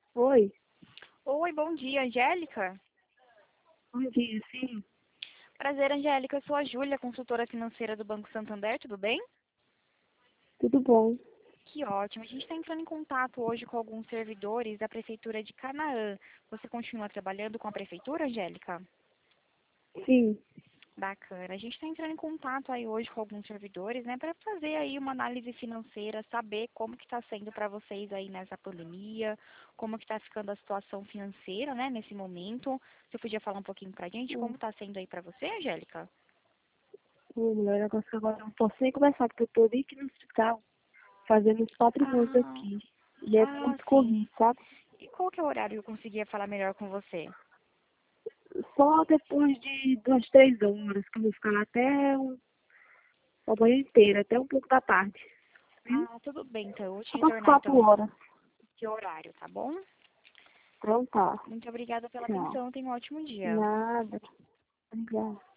Oi, Oi, bom dia, Angélica. bom dia, sim, Prazer, Angélica. Eu sou a Júlia, consultora financeira do Banco Santander, tudo bem? tudo bom? Que ótimo. A gente está entrando em contato hoje com alguns servidores da Prefeitura de Canaã. Você continua trabalhando com a Prefeitura, Angélica? Sim, Bacana. A gente está entrando em contato aí hoje com alguns servidores, né, para fazer aí uma análise financeira, saber como que está sendo para vocês aí nessa pandemia, como que está ficando a situação financeira, né, nesse momento. Você podia falar um pouquinho para a gente como está sendo aí para você, Angélica? mulher, negócio que agora eu não posso nem conversar, porque eu tô ali aqui no hospital, fazendo uns patrimônios Ah, aqui. E é Ah, muito sim. corrido, sabe? E qual que é o horário que eu conseguia falar melhor com você? Só depois de 2, 3 horas, que eu vou ficar lá até a manhã inteira, até um pouco da tarde. Viu? Ah, tudo bem, então. Eu vou te Só umas retornar, quatro então, horas. esse horário, tá bom? Então tá, Muito obrigada pela tchau. atenção. Tenha um ótimo dia. Nada, obrigada.